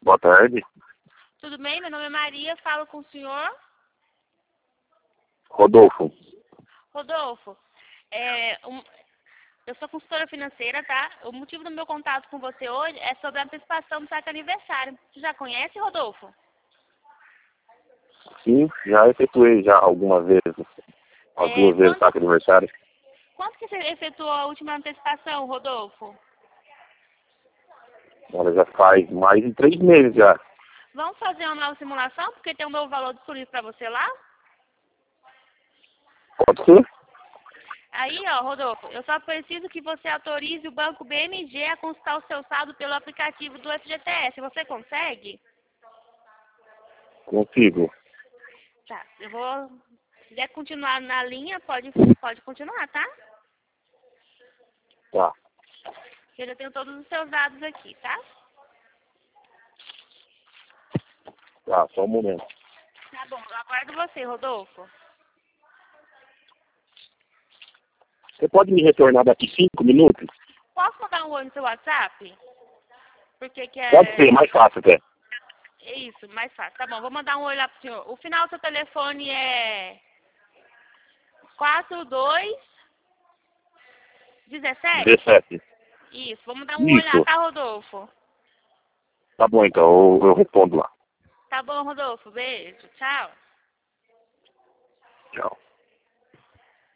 Boa tarde. Tudo bem? Meu nome é Maria, falo com o senhor Rodolfo. Rodolfo. Eu sou consultora financeira, tá? O motivo do meu contato com você hoje é sobre a antecipação do saque aniversário. Você já conhece, Rodolfo? Sim, já efetuei já algumas vezes. As duas vezes saque aniversário. Quanto que você efetuou a última antecipação, Rodolfo? Olha, já faz mais de 3 meses já. Vamos fazer uma nova simulação, porque tem um novo valor disponível para você lá? Pode ser? Aí, ó, Rodolfo, eu só preciso que você autorize o banco BMG a consultar o seu saldo pelo aplicativo do FGTS. Você consegue? Consigo. Tá, eu vou... Se quiser continuar na linha, pode continuar, tá? Tá. Eu já tenho todos os seus dados aqui, tá? Tá, só um momento. Tá bom, eu aguardo você, Rodolfo. Você pode me retornar daqui 5 minutos? Posso mandar um oi no seu WhatsApp? Porque que é... Pode ser, mais fácil até. É isso, mais fácil. Tá bom, vou mandar um oi lá pro senhor. O final do seu telefone é 4217? 17. Isso, vamos dar um oi lá, Isso. tá, Rodolfo? Tá bom, então eu respondo lá. Tá bom, Rodolfo. Beijo. Tchau. Tchau.